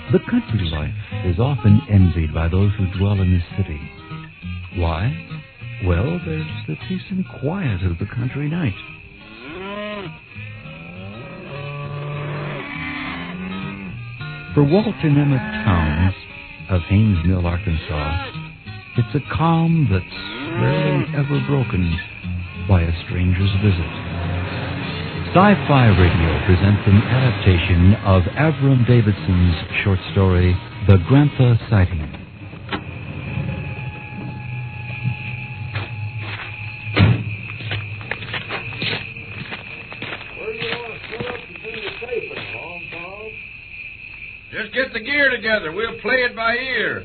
The country life is often envied by those who dwell in this city. Why? Well, there's the peace and quiet of the country night. For Walt and Emma Towns of Haynes Mill, Arkansas, it's a calm that's rarely ever broken by a stranger's visit. Sci-Fi Radio presents an adaptation of Avram Davidson's short story, The Grantha Sighting. Where do you want to set up to do your taping, Long Tom? Just get the gear together. We'll play it by ear.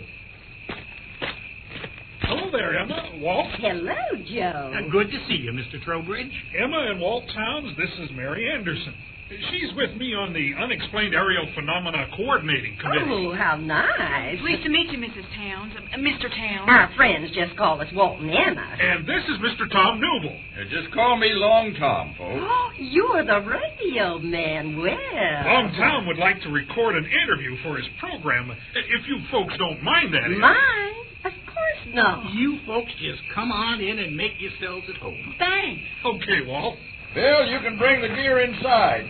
Hello there, Emma. Walt. Hello, Joe. Good to see you, Mr. Trowbridge. Emma and Walt Towns, this is Mary Anderson. She's with me on the Unexplained Aerial Phenomena Coordinating Committee. Oh, how nice. Pleased to meet you, Mrs. Towns. Mr. Towns. Our friends just call us Walt and Emma. And this is Mr. Tom Newble. Just call me Long Tom, folks. Oh, you're the radio man. Well. Long Tom would like to record an interview for his program, if you folks don't mind that. Mine? Of course not. You folks just come on in and make yourselves at home. Thanks. Okay, Walt. Bill, you can bring the gear inside.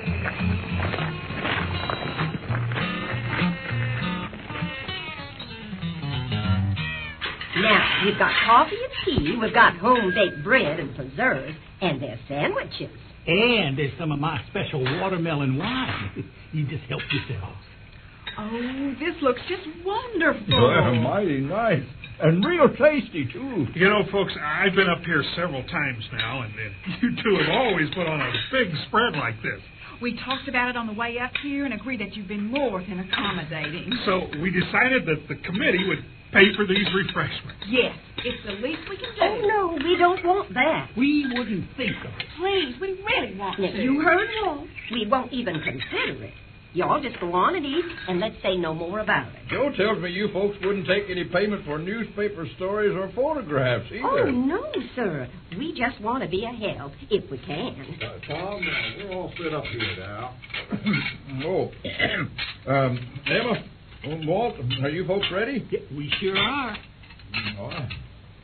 Now, we've got coffee and tea, we've got home-baked bread and preserves, and there's sandwiches. And there's some of my special watermelon wine. You just help yourselves. Oh, this looks just wonderful. Well, mighty nice. And real tasty, too. You know, folks, I've been up here several times now, and you two have always put on a big spread like this. We talked about it on the way up here and agreed that you've been more than accommodating. So we decided that the committee would pay for these refreshments. Yes, it's the least we can do. Oh, no, we don't want that. We wouldn't think of it. Please, we really want Now, to. you heard Walt. We won't even consider it. Y'all just go on and eat, and let's say no more about it. Joe tells me you folks wouldn't take any payment for newspaper stories or photographs either. Oh, no, sir. We just want to be a help, if we can. Tom, we're all set up here now. Emma, Walt, are you folks ready? Yeah, we sure are. All right.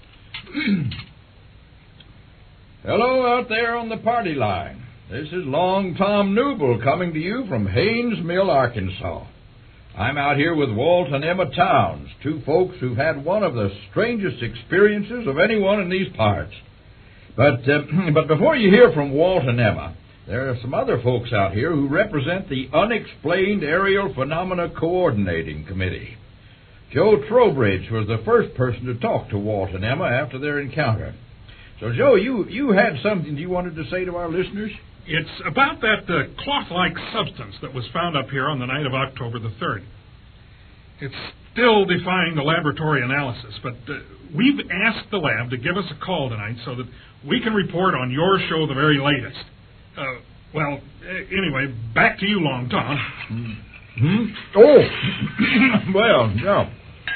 Hello out there on the party line. This is Long Tom Newble coming to you from Haynes Mill, Arkansas. I'm out here with Walt and Emma Towns, two folks who've had one of the strangest experiences of anyone in these parts. But before you hear from Walt and Emma, there are some other folks out here who represent the Unexplained Aerial Phenomena Coordinating Committee. Joe Trowbridge was the first person to talk to Walt and Emma after their encounter. So, Joe, you had something you wanted to say to our listeners? It's about that cloth-like substance that was found up here on the night of October the 3rd. It's still defying the laboratory analysis, but we've asked the lab to give us a call tonight so that we can report on your show the very latest. Anyway, back to you, Long Tom. Oh, well, no.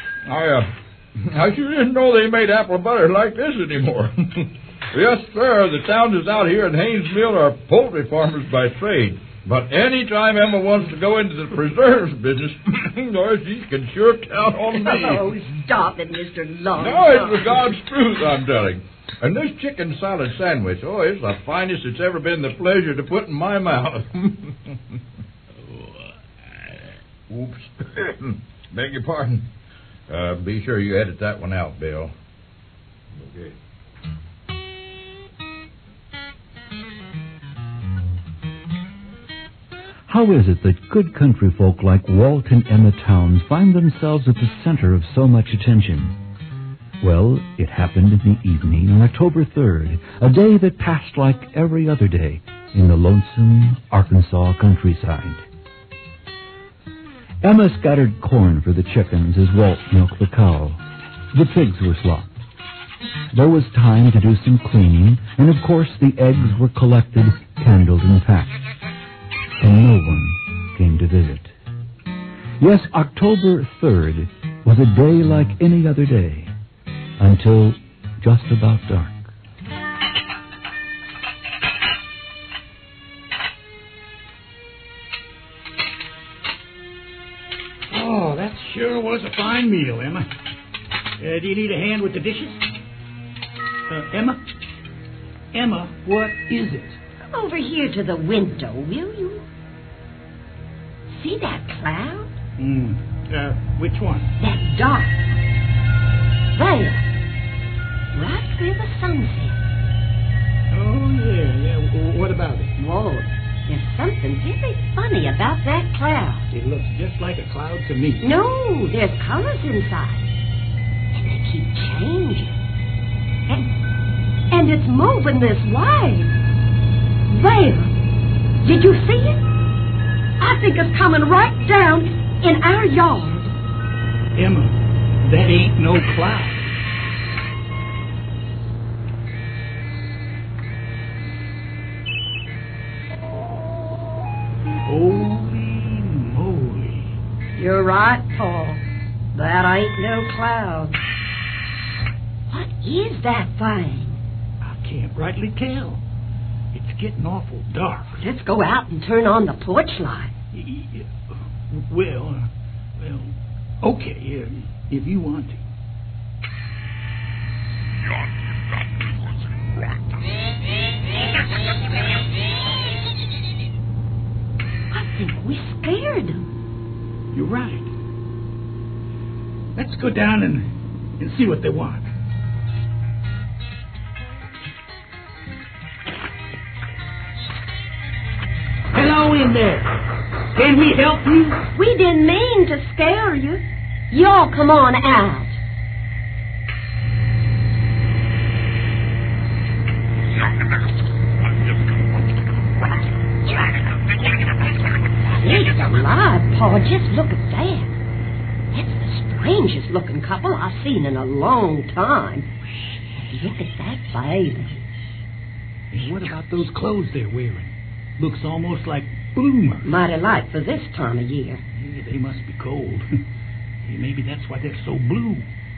I sure didn't know they made apple butter like this anymore. Yes, sir, the Townses out here in Haynes Mill are poultry farmers by trade. But any time Emma wants to go into the preserves business, she can sure count on me. Oh, stop it, Mr. Long. No, it's the God's truth, I'm telling. And this chicken salad sandwich, it's the finest it's ever been the pleasure to put in my mouth. Oops. Beg your pardon. Be sure you edit that one out, Bill. Okay. How is it that good country folk like Walt and Emma Towns find themselves at the center of so much attention? Well, it happened in the evening on October 3rd, a day that passed like every other day in the lonesome Arkansas countryside. Emma scattered corn for the chickens as Walt milked the cow. The pigs were slopped. There was time to do some cleaning, and of course the eggs were collected, candled, and packed. And no one came to visit. Yes, October 3rd was a day like any other day, until just about dark. Sure was a fine meal, Emma. Do you need a hand with the dishes? Emma? Emma, what is it? Come over here to the window, will you? See that cloud? Which one? That dark. There. Right where the sunset. Oh, yeah. What about it? Whoa, there's something very funny about that cloud. It looks just like a cloud to me. No, there's colors inside. And they keep changing. And it's moving this way. There. Did you see it? I think it's coming right down in our yard. Emma, that ain't no cloud. Holy moly. You're right, Paul. That ain't no cloud. What is that thing? I can't rightly tell. It's getting awful dark. Let's go out and turn on the porch light. Well, okay, if you want to. I think we scared them. You're right. Let's go down and see what they want. Hello in there. Can we help you? We didn't mean to scare you. Y'all come on out. It's alive, Paul. Just look at that. That's the strangest looking couple I've seen in a long time. Look at that baby. And what about those clothes they're wearing? Looks almost like bloomers. Mighty light for this time of year. Yeah, they must be cold. Maybe that's why they're so blue.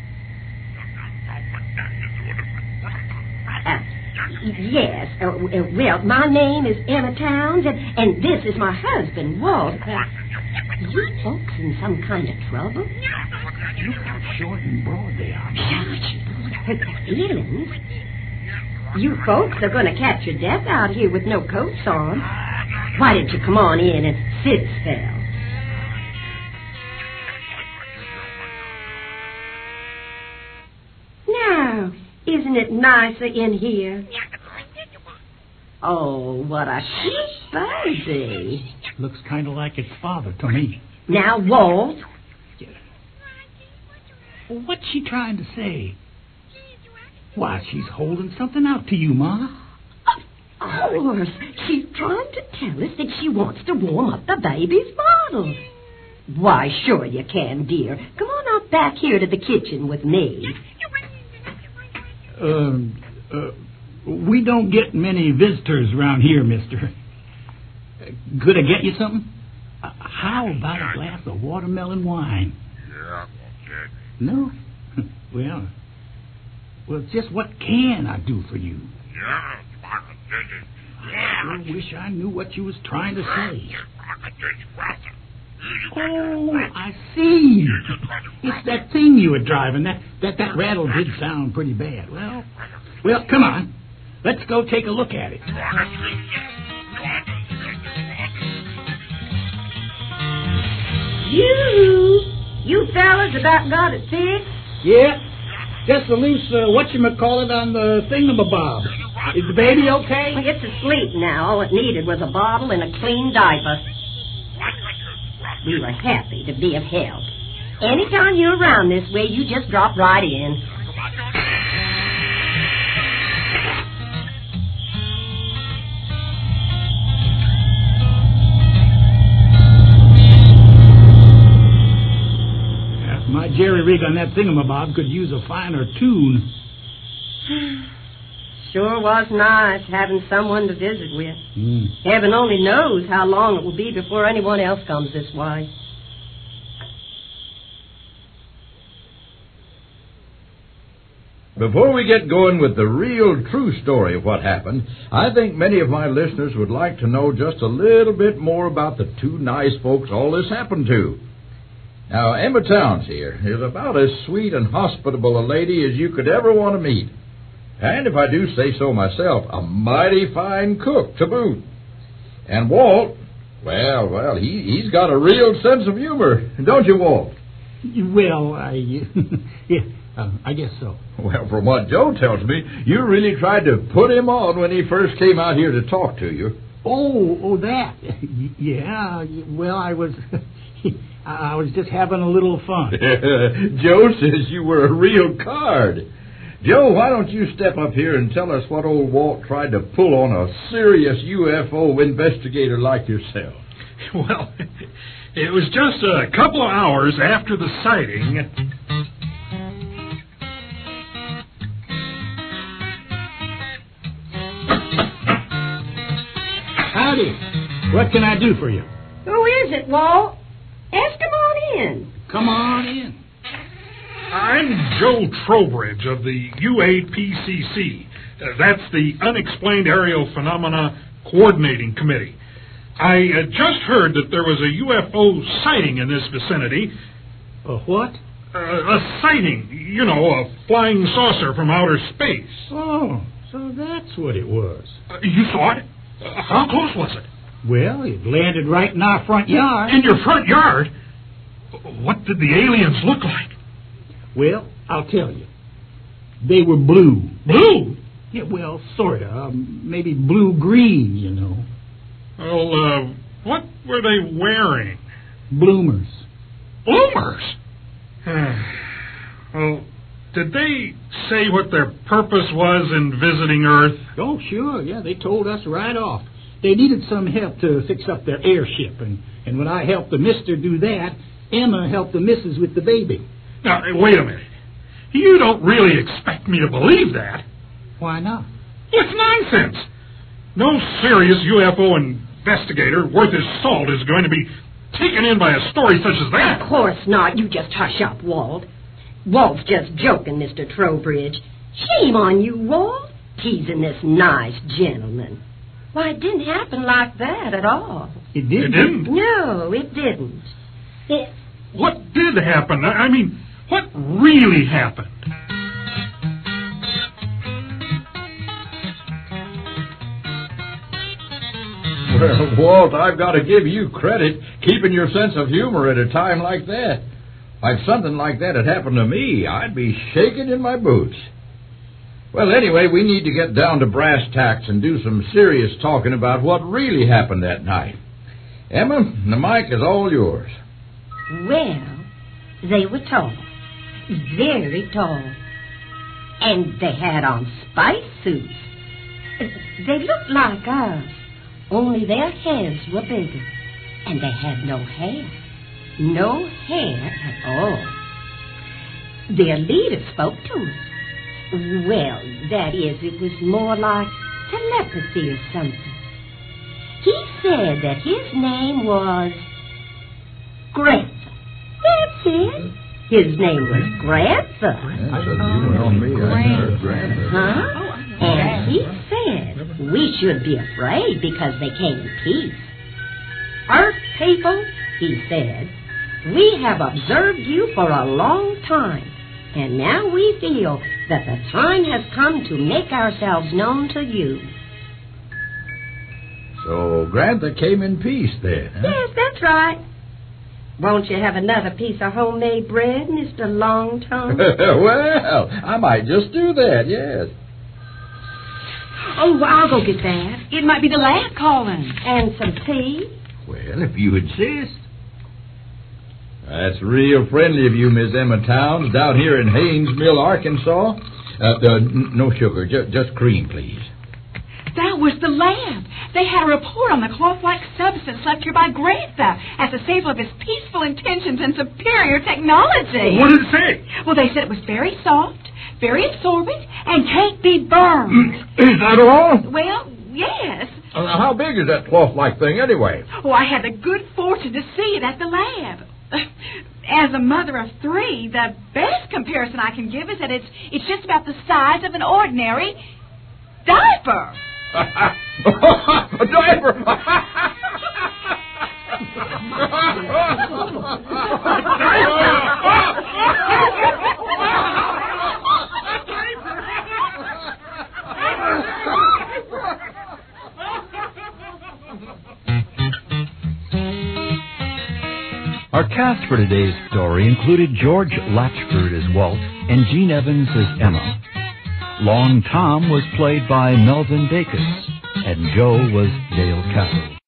Yes. Well, my name is Emma Towns, and this is my husband, Walt. You folks in some kind of trouble? Look how short and broad they are. Feelings? You folks are going to catch your death out here with no coats on. Why don't you come on in and sit a spell? Now, isn't it nicer in here? Oh, what a cute baby. Looks kind of like its father to me. Now, Walt. What's she trying to say? Why, she's holding something out to you, Ma. Of course. She's trying to tell us that she wants to warm up the baby's bottle. Why, sure you can, dear. Come on out back here to the kitchen with me. We don't get many visitors around here, mister. Could I get you something? How about a glass of watermelon wine? Yeah, okay. No? Well, just what can I do for you? Yeah, I wish I knew what you was trying to say. Oh, I see. It's that thing you were driving. That rattle did sound pretty bad. Well, come on. Let's go take a look at it. You fellas about got it fixed? Yeah. Just a loose, whatchamacallit on the thingamabob. Is the baby okay? Well, it's asleep now. All it needed was a bottle and a clean diaper. We were happy to be of help. Anytime you're around this way, you just drop right in. My jerry-rig on that thingamabob could use a finer tune. Sure was nice having someone to visit with. Heaven only knows how long it will be before anyone else comes this way. Before we get going with the real true story of what happened, I think many of my listeners would like to know just a little bit more about the two nice folks all this happened to. Now, Emma Towns here is about as sweet and hospitable a lady as you could ever want to meet. And if I do say so myself, a mighty fine cook to boot. And Walt, well, he's got a real sense of humor, don't you, Walt? Well, I guess so. Well, from what Joe tells me, you really tried to put him on when he first came out here to talk to you. Oh, that. Yeah, well, I was just having a little fun. Joe says you were a real card. Joe, why don't you step up here and tell us what old Walt tried to pull on a serious UFO investigator like yourself? Well, it was just a couple of hours after the sighting. Howdy. What can I do for you? Who is it, Walt? Ask him on in. Come on in. I'm Joe Trowbridge of the UAPCC. That's the Unexplained Aerial Phenomena Coordinating Committee. I just heard that there was a UFO sighting in this vicinity. A what? A sighting, you know, a flying saucer from outer space. Oh, so that's what it was. You saw it? How close was it? Well, it landed right in our front yard. In your front yard? What did the aliens look like? Well, I'll tell you. They were blue. Blue? Yeah, well, sort of. Maybe blue-green, you know. Well, what were they wearing? Bloomers. Bloomers? Well, did they say what their purpose was in visiting Earth? Oh, sure, yeah, they told us right off. They needed some help to fix up their airship, and when I helped the mister do that, Emma helped the missus with the baby. Now, wait a minute. You don't really expect me to believe that. Why not? It's nonsense. No serious UFO investigator worth his salt is going to be taken in by a story such as that. Of course not. You just hush up, Walt. Walt's just joking, Mr. Trowbridge. Shame on you, Walt, teasing this nice gentleman. Why, it didn't happen like that at all. It didn't? It didn't? No, it didn't. What did happen? I mean, what really happened? Well, Walt, I've got to give you credit keeping your sense of humor at a time like that. If something like that had happened to me, I'd be shaking in my boots. Well, anyway, we need to get down to brass tacks and do some serious talking about what really happened that night. Emma, the mic is all yours. Well, they were tall. Very tall. And they had on spice suits. They looked like us, only their heads were bigger. And they had no hair. No hair at all. Their leader spoke to us. Well, that is, it was more like telepathy or something. He said that his name was Grantha. That's it. His name was Grantha. Huh? And he said we should be afraid because they came in peace. Earth people, he said, we have observed you for a long time, and now we feel that the time has come to make ourselves known to you. So Grantha came in peace then, huh? Yes, that's right. Won't you have another piece of homemade bread, Mr. Longtongue? Well, I might just do that, yes. Oh, I'll go get that. It might be the lad calling. And some tea? Well, if you insist. That's real friendly of you, Miss Emma Towns, down here in Haynes Mill, Arkansas. No sugar, just cream, please. That was the lab. They had a report on the cloth-like substance left here by Grantha as a sample of his peaceful intentions and superior technology. What did it say? Well, they said it was very soft, very absorbent, and can't be burned. Is that all? Well, yes. How big is that cloth-like thing anyway? Oh, I had the good fortune to see it at the lab. As a mother of three, the best comparison I can give is that it's just about the size of an ordinary diaper. A diaper! Diaper! Our cast for today's story included George Latchford as Walt and Gene Evans as Emma. Long Tom was played by Melvin Dacus, and Joe was Dale Castle.